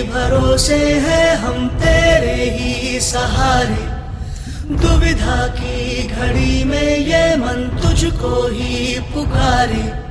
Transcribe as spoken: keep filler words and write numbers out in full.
भरोसे हैं हम तेरे ही सहारे। दुविधा की घड़ी में ये मन तुझको ही पुकारे।